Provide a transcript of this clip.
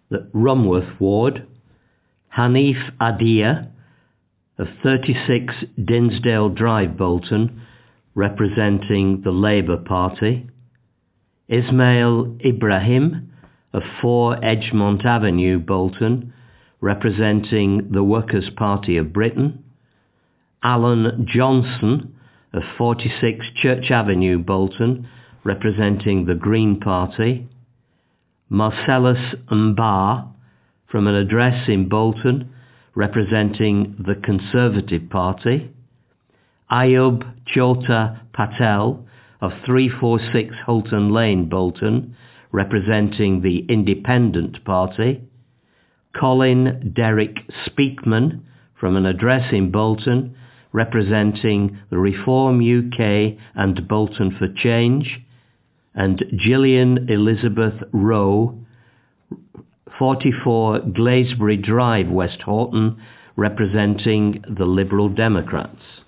the Rumworth ward, Hanif Adia of 36 Dinsdale Drive, Bolton, representing the Labour Party, Ismail Ibrahim of 4 Edgemont Avenue, Bolton, representing the Workers' Party of Britain, Alan Johnson of 46 Church Avenue, Bolton, representing the Green Party, Marcellus Mbar from an address in Bolton, representing the Conservative Party, Ayub Chota Patel of 346 Holton Lane, Bolton, representing the Independent Party, Colin Derrick Speakman from an address in Bolton, representing the Reform UK and Bolton for Change, and Gillian Elizabeth Rowe, 44 Glazebury Drive, West Horton, representing the Liberal Democrats.